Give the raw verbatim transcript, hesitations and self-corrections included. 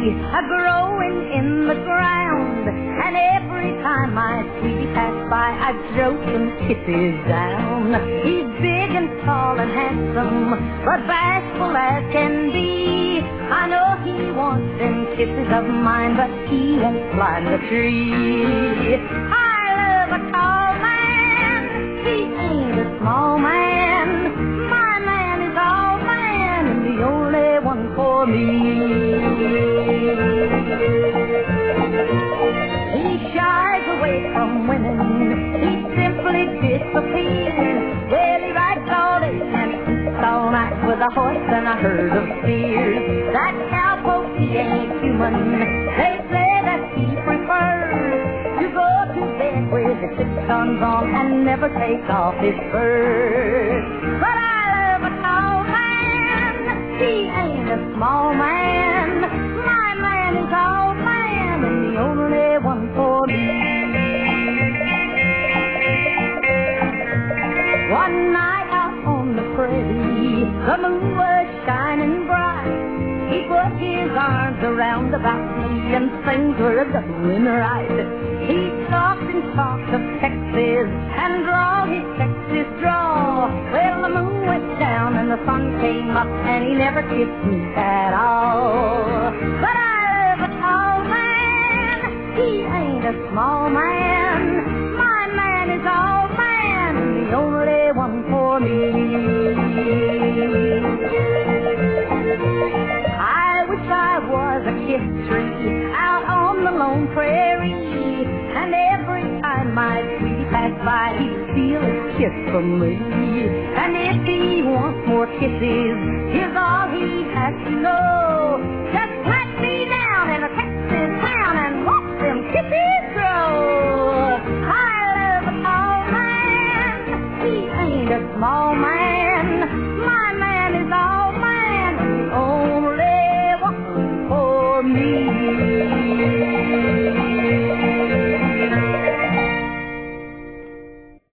a growing in the ground, and every time my sweetie passed by, I throw some kisses down. He's big and tall and handsome, but bashful as can be. I know he wants them kisses of mine, but he won't climb the tree. I love a tall man, he ain't a small man. My man is all man, and the only one for me. He shies away from women, he simply disappears. Well, he rides all day and sleeps all night with a horse and a herd of steers. That cowpoke, he ain't human. They say that he prefers to go to bed with his six guns on and never take off his furs. But I love a tall man, he ain't a small man. My man is all man, and the only one for me. One night out on the prairie, the moon was shining bright. He put his arms around about me, and things were going right. He talked and talked of Texas, and drawled his Texas drawl. Well, the moon went down and the sun came up, and he never kissed me at all. But I love a tall man, he ain't a small man. My man is all man, and the only one for me. I wish I was a kiss tree out on the lone prairie, and every time my sweetie passed by, he'd steal a kiss from me. And if he wants more kisses, here's all he has to know: just pat me down in a Texas town and watch them kisses grow. I love a tall man, he ain't a small man.